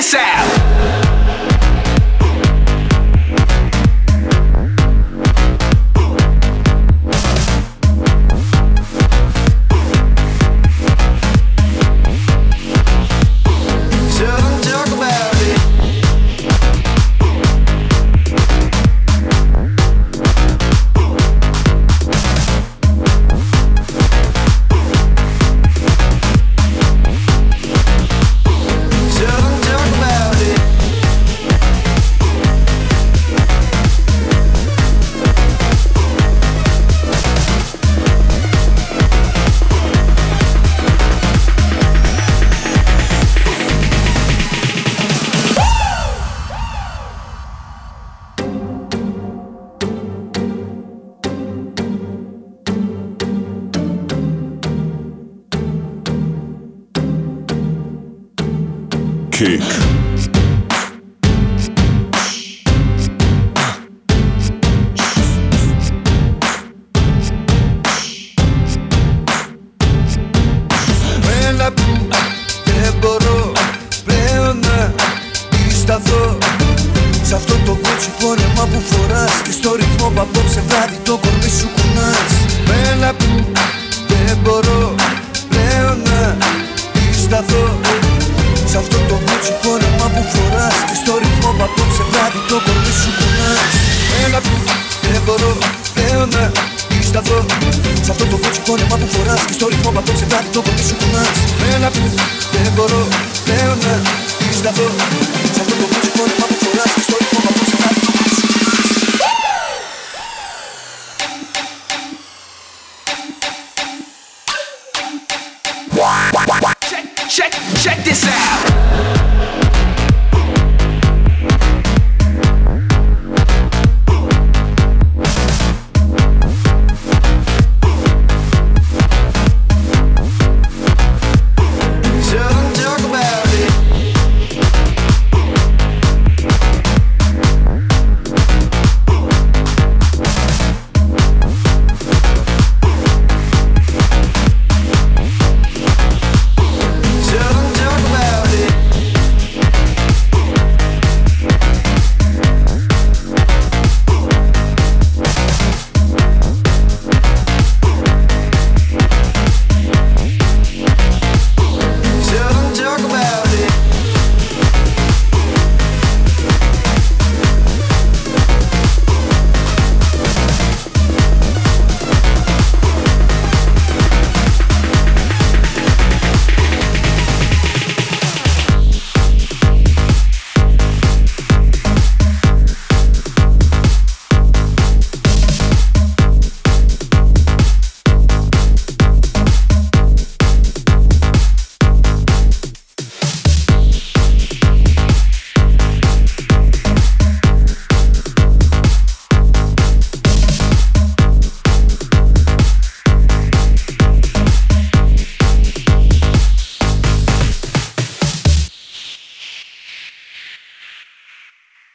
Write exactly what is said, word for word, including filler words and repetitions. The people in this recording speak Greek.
this out. Kick. Μένα που δεν μπορώ πλέον να σταθώ σ' αυτό το κότσι φόρεμα που φοράς και στο ρυθμό που απόψε βράδυ το κορμί σου κουνάς. Μένα που δεν μπορώ πλέον να σταθώ σ' αυτό το κότσι φόρεμα που φοράς και στο ρυθμό που απόψε βράδυ το κορμί σου κουνάς. Μένα που δεν μπορώ πλέον να σταθώ σ' αυτό το κότσι φόρεμα που φοράς και στο ρυθμό που απόψε βράδυ το κορμί σου κουνάς. Μένα που δεν μπορώ πλέον να σταθώ σ' αυτό το κότσι φόρεμα που φοράς.